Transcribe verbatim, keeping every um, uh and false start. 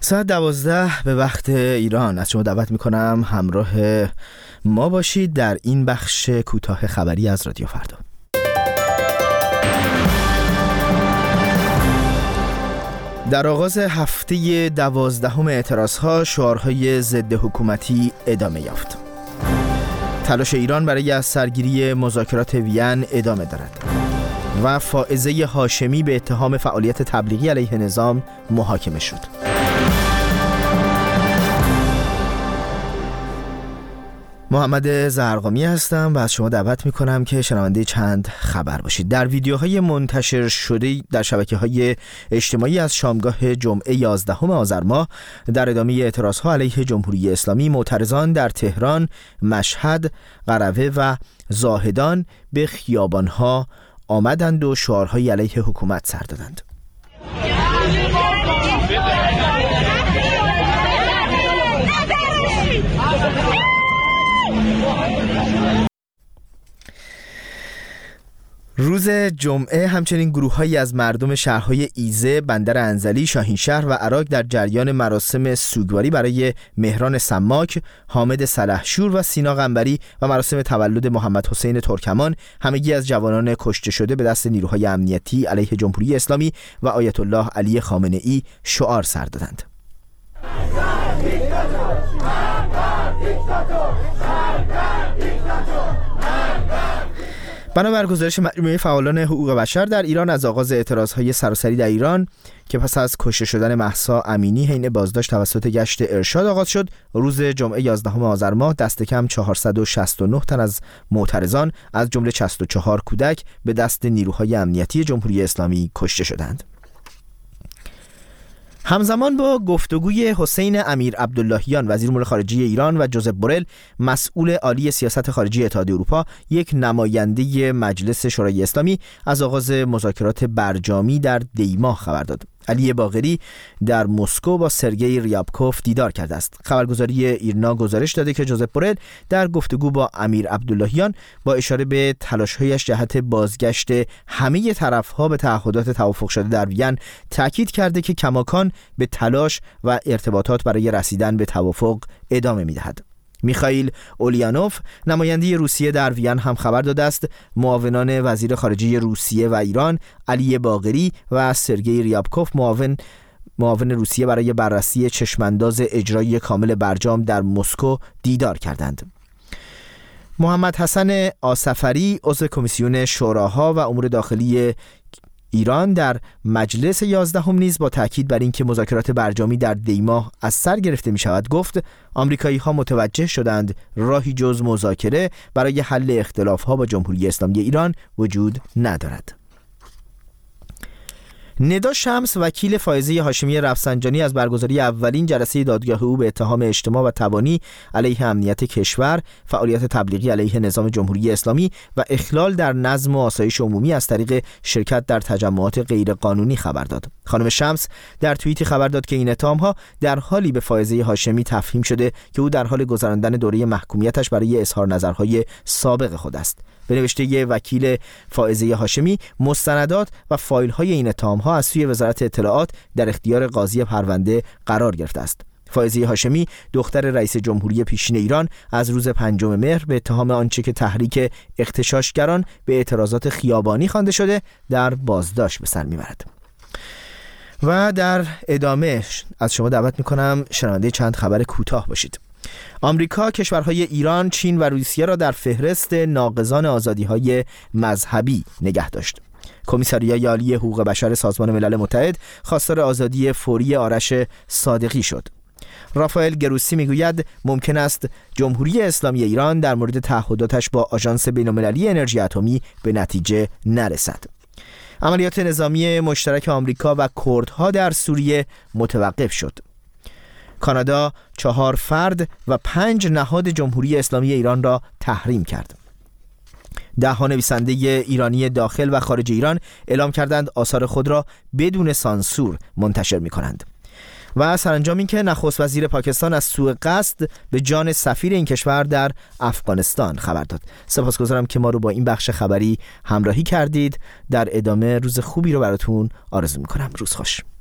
ساعت دوازده به وقت ایران از شما دعوت میکنم همراه ما باشید در این بخش کوتاه خبری از رادیو فردا. در آغاز هفته دوازدهم اعتراضها شعارهای ضد حکومتی ادامه یافت. تلاش ایران برای از سرگیری مذاکرات وین ادامه دارد و فائزه هاشمی به اتهام فعالیت تبلیغی علیه نظام محاکمه شد. محمد زرقامی هستم و از شما دعوت میکنم که شنونده چند خبر باشید. در ویدیوهای منتشر شده در شبکه‌های اجتماعی از شامگاه جمعه یازدهم آذر ماه در ادامه اعتراضها علیه جمهوری اسلامی، معترضان در تهران، مشهد، قروه و زاهدان به خیابانها آمدند و شعارهای علیه حکومت سر دادند. روز جمعه همچنین گروه‌هایی از مردم شهرهای ایزه، بندر انزلی، شاهینشهر و عراق در جریان مراسم سوگواری برای مهران سماک، حامد سلحشور و سینا قنبری و مراسم تولد محمد حسین ترکمان، همگی از جوانان کشته شده به دست نیروهای امنیتی علیه جمهوری اسلامی و آیت الله علی خامنه‌ای شعار سر دادند. بنابر گزارش مجموعه فعالان حقوق بشر در ایران، از آغاز اعتراضهای سراسری در ایران که پس از کشته شدن مهسا امینی حین بازداشت توسط گشت ارشاد آغاز شد، روز جمعه یازدهم آذر ماه دست کم چهارصد و شصت و نه تن از معترضان از جمله شصت و چهار کودک به دست نیروهای امنیتی جمهوری اسلامی کشته شدند. همزمان با گفتگوی حسین امیر عبداللهیان وزیر امور خارجه ایران و جوزف بورل مسئول عالی سیاست خارجی اتحادیه اروپا، یک نماینده مجلس شورای اسلامی از آغاز مذاکرات برجامی در دیماه خبر داد. علی باقری در مسکو با سرگئی ریابکوف دیدار کرده است. خبرگزاری ایرنا گزارش داده که جوزف بورل در گفتگو با امیر عبداللهیان با اشاره به تلاش‌هایش جهت بازگشت همه طرف‌ها به تعهدات توافق شده در وین تاکید کرده که کماکان به تلاش و ارتباطات برای رسیدن به توافق ادامه می‌دهد. میخائیل اولیانوف نماینده روسیه در وین هم خبر داده است معاونان وزیر خارجه روسیه و ایران، علی باقری و سرگئی ریابکوف معاون معاون روسیه برای بررسی چشمانداز اجرایی کامل برجام در مسکو دیدار کردند. محمد حسن آصفری عضو کمیسیون شوراها و امور داخلی ایران در مجلس یازدهم نیز با تاکید بر اینکه مذاکرات برجامی در دیماه از سر گرفته می شود گفت آمریکایی‌ها متوجه شدند راهی جز مذاکره برای حل اختلاف‌ها با جمهوری اسلامی ایران وجود ندارد. ندا شمس وکیل فائزه هاشمی رفسنجانی از برگزاری اولین جلسه دادگاه او به اتهام اجتماع و تبانی علیه امنیت کشور، فعالیت تبلیغی علیه نظام جمهوری اسلامی و اخلال در نظم و آسایش عمومی از طریق شرکت در تجمعات غیرقانونی خبر داد. خانم شمس در توییتی خبر داد که این اتهام‌ها در حالی به فائزه هاشمی تفهیم شده که او در حال گذراندن دوره محکومیتش برای اظهار نظرهای سابق خود است. به نوشته وکیل فائزه هاشمی، مستندات و فایل‌های این اتهام‌ها از سوی وزارت اطلاعات در اختیار قاضی پرونده قرار گرفته است. فائزه هاشمی دختر رئیس جمهوری پیشین ایران از روز پنجم مهر به اتهام آنچه که تحریک اغتشاشگران به اعتراضات خیابانی خوانده شده در بازداشت به سر می‌برد. و در ادامه از شما دعوت می‌کنم شنونده چند خبر کوتاه باشید. آمریکا کشورهای ایران، چین و روسیه را در فهرست ناقضان آزادی‌های مذهبی نگه داشت. کمیساریای عالی حقوق بشر سازمان ملل متحد خواستار آزادی فوری آرش صادقی شد. رافائل گروسی میگوید ممکن است جمهوری اسلامی ایران در مورد تعهداتش با آژانس بین‌المللی انرژی اتمی به نتیجه نرسد. عملیات نظامی مشترک آمریکا و کردها در سوریه متوقف شد. کانادا چهار فرد و پنج نهاد جمهوری اسلامی ایران را تحریم کرد. ده ها نویسنده ایرانی داخل و خارج ایران اعلام کردند آثار خود را بدون سانسور منتشر می کنند. و سرانجام این که نخست وزیر پاکستان از سوء قصد به جان سفیر این کشور در افغانستان خبر داد. سپاسگزارم که ما رو با این بخش خبری همراهی کردید. در ادامه روز خوبی رو براتون آرزو میکنم. روز خوش.